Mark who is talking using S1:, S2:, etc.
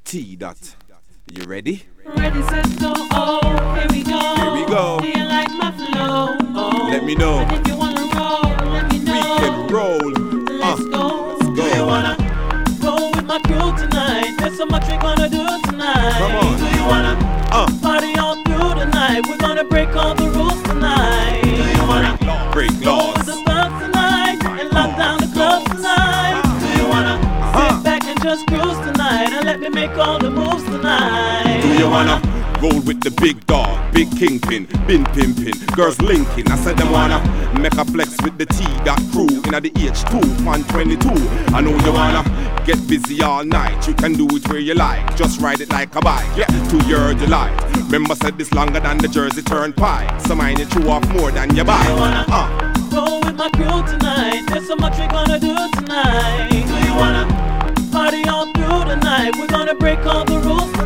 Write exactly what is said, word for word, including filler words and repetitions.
S1: T dot. You ready?
S2: Ready, set, go, oh, here we go.
S1: Here we go.
S2: Do you like my flow? Oh.
S1: Let me know.
S2: And if you wanna roll, let me know.
S1: We can roll.
S2: Let's
S1: uh,
S2: go.
S1: Let's go.
S2: Do you wanna roll with my crew tonight? There's so much we're gonna do tonight.
S1: Come on.
S2: Do you wanna
S1: uh.
S2: party all through the night? We're gonna break all the rules tonight. Do you wanna
S1: break
S2: roll
S1: laws?
S2: with the thugs tonight and lock down the club tonight? Do you wanna
S1: uh.
S2: sit back and just cruise tonight and let me make all the moves tonight?
S1: Do you wanna roll with the big dog, big kingpin, bin pimpin, girls linking? I said them wanna make a flex with the T dot crew inna the H two one twenty-two. I know you wanna get busy all night. You can do it where you like, just ride it like a bike. Yeah, to your delight. Remember said this longer than the Jersey Turnpike, so mind you chew off more than you buy.
S2: Do you wanna
S1: uh.
S2: roll with my crew tonight? There's so much we're gonna do tonight. Do you wanna party all through the night? We're gonna break all the rules